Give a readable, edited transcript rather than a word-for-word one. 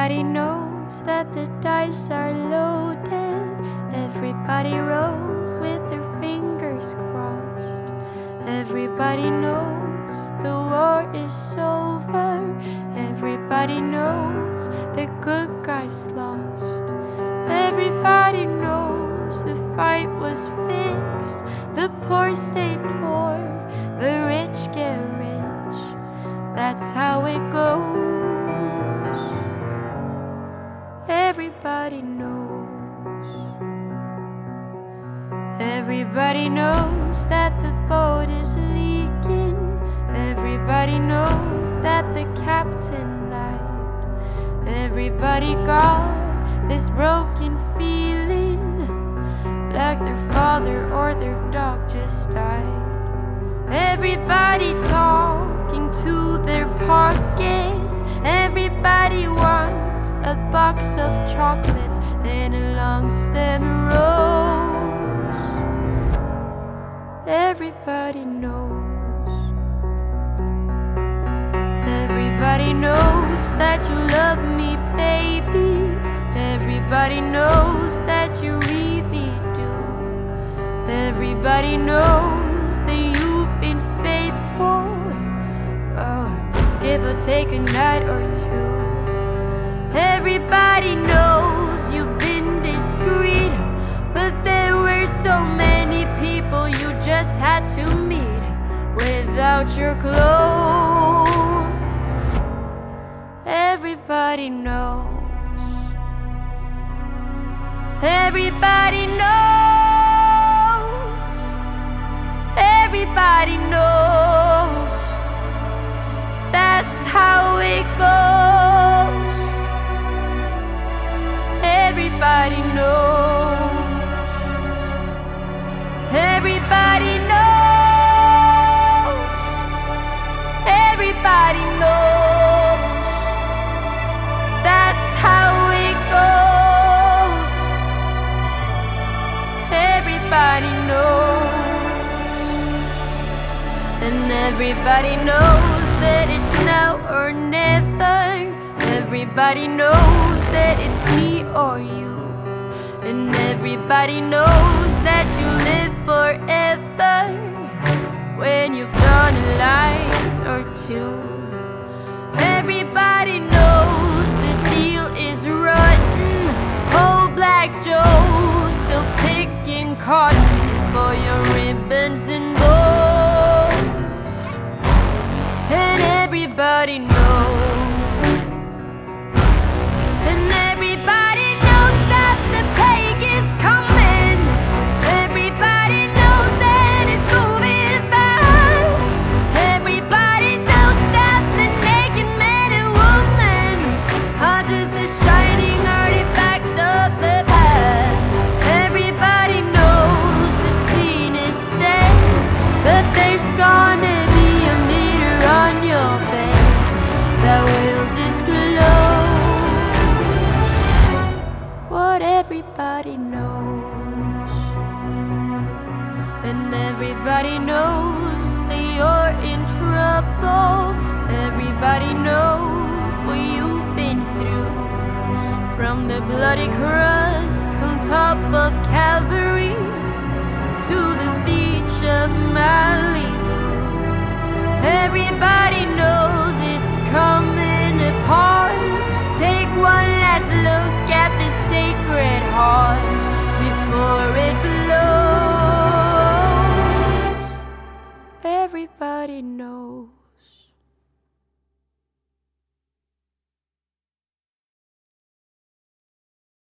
Everybody knows that the dice are loaded. Everybody rolls with their fingers crossed. Everybody knows the war is over. Everybody knows the good guys lost. Everybody knows the fight was fixed. The poor stay poor, the rich get rich. That's how it goes. Everybody knows. Everybody knows that the boat is leaking. Everybody knows that the captain lied. Everybody got this broken feeling, like their father or their dog just died. Everybody talking to their pockets. Everybody wants a box of chocolates and a long stem rose. Everybody knows. Everybody knows that you love me, baby. Everybody knows that you really do. Everybody knows that you've been faithful. Oh, give or take a night or two. Everybody knows you've been discreet, but there were so many people you just had to meet without your clothes. Everybody knows. Everybody knows. Everybody knows. That's how it goes. Everybody knows. Everybody knows. Everybody knows. That's how it goes. Everybody knows. And everybody knows that it's now or never. Everybody knows that it's me or you. And everybody knows that you live forever when you've drawn a line or two. Everybody knows the deal is rotten. Old Black Joe still picking cotton for your ribbons and bows. And everybody knows. And everybody knows that the plague is coming. Everybody knows that it's moving fast. Everybody knows that the naked man and woman are just a shining artifact of the past. Everybody knows the scene is dead, but there's gonna be a meter on your bed that will disclose what everybody knows. And everybody knows that you're in trouble. Everybody knows what you've been through, from the bloody cross on top of Calvary to the beach of Malibu. Everybody knows it's coming apart. Take one last look at the Sacred Heart.